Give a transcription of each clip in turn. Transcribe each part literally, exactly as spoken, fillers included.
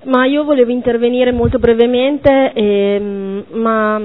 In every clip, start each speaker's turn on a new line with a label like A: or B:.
A: Ma io volevo intervenire molto brevemente, ehm, ma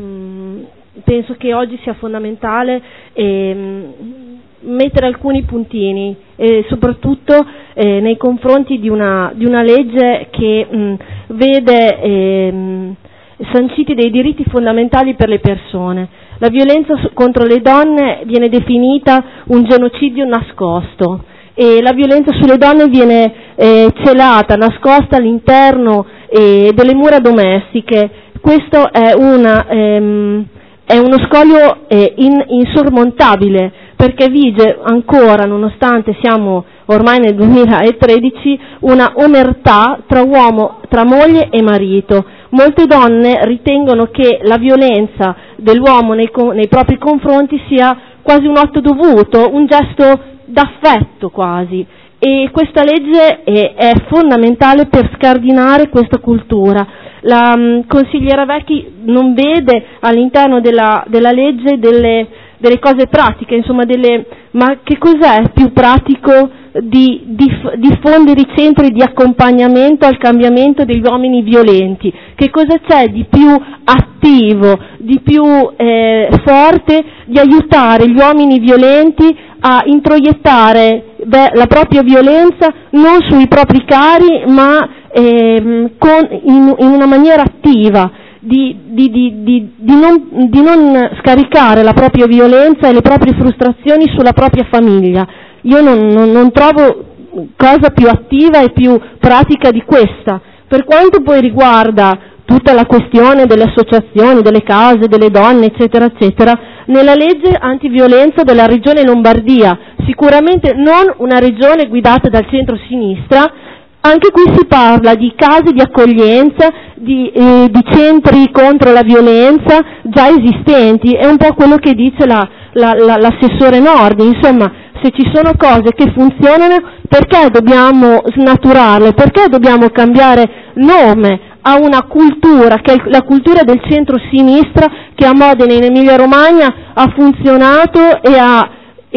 A: mh, penso che oggi sia fondamentale ehm, mettere alcuni puntini, e soprattutto eh, nei confronti di una, di una legge che mh, vede ehm, sanciti dei diritti fondamentali per le persone. La violenza su, contro le donne viene definita un genocidio nascosto, e la violenza sulle donne viene eh, celata, nascosta all'interno eh, delle mura domestiche. Questo è, una, ehm, è uno scoglio eh, in, insormontabile, perché vige ancora, nonostante siamo ormai nel duemilatredici, una omertà tra uomo, tra moglie e marito. Molte donne ritengono che la violenza dell'uomo nei, nei propri confronti sia quasi un atto dovuto, un gesto d'affetto quasi, e questa legge è, è fondamentale per scardinare questa cultura. La um, consigliera Vecchi non vede all'interno della, della legge delle, delle cose pratiche, insomma, delle, ma che cos'è più pratico di, di diffondere i centri di accompagnamento al cambiamento degli uomini violenti? Che cosa c'è di più attivo, di più eh, forte di aiutare gli uomini violenti a introiettare beh, la propria violenza non sui propri cari, ma ehm, con, in, in una maniera attiva, di, di, di, di, di, non, di non scaricare la propria violenza e le proprie frustrazioni sulla propria famiglia. Io non, non, non trovo cosa più attiva e più pratica di questa. Per quanto poi riguarda tutta la questione delle associazioni, delle case, delle donne, eccetera, eccetera, nella legge antiviolenza della regione Lombardia, sicuramente non una regione guidata dal centro-sinistra, anche qui si parla di case di accoglienza, di, eh, di centri contro la violenza già esistenti. È un po' quello che dice la, la, la, l'assessore Nordi. Insomma, se ci sono cose che funzionano, perché dobbiamo snaturarle? Perché dobbiamo cambiare nome a una cultura che è la cultura del centro-sinistra, che a Modena in Emilia-Romagna ha funzionato e ha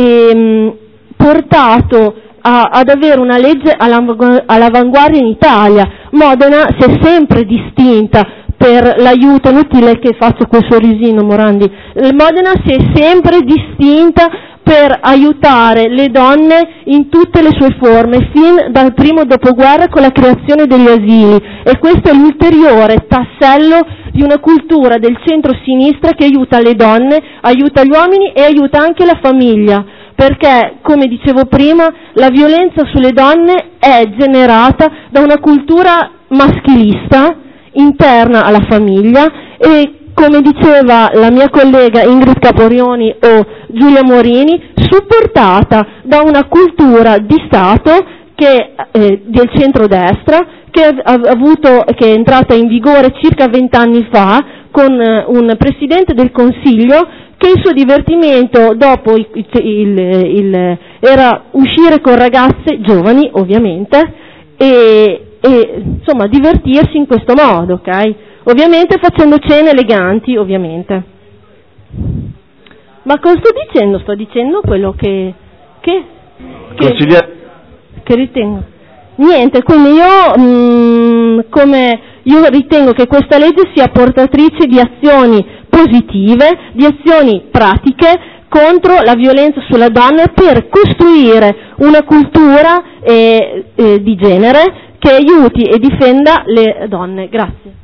A: ehm, portato a, ad avere una legge all'avanguardia in Italia. Modena si è sempre distinta per l'aiuto, inutile che faccio quel sorrisino, Morandi, Modena si è sempre distinta per aiutare le donne in tutte le sue forme, fin dal primo dopoguerra con la creazione degli asili, e questo è l'ulteriore tassello di una cultura del centro-sinistra che aiuta le donne, aiuta gli uomini e aiuta anche la famiglia, perché, come dicevo prima, la violenza sulle donne è generata da una cultura maschilista interna alla famiglia e, come diceva la mia collega Ingrid Caporioni o Giulia Morini, supportata da una cultura di Stato che, eh, del centrodestra, che, ha avuto, che è entrata in vigore circa vent'anni fa con eh, un Presidente del Consiglio che il suo divertimento dopo il, il, il, era uscire con ragazze giovani, ovviamente, e, e insomma divertirsi in questo modo, ok? Ovviamente facendo cene eleganti, ovviamente. Ma cosa sto dicendo? Sto dicendo quello che che che, che ritengo. Niente, quindi io mh, come io ritengo che questa legge sia portatrice di azioni positive, di azioni pratiche contro la violenza sulla donna, per costruire una cultura eh, eh, di genere che aiuti e difenda le donne. Grazie.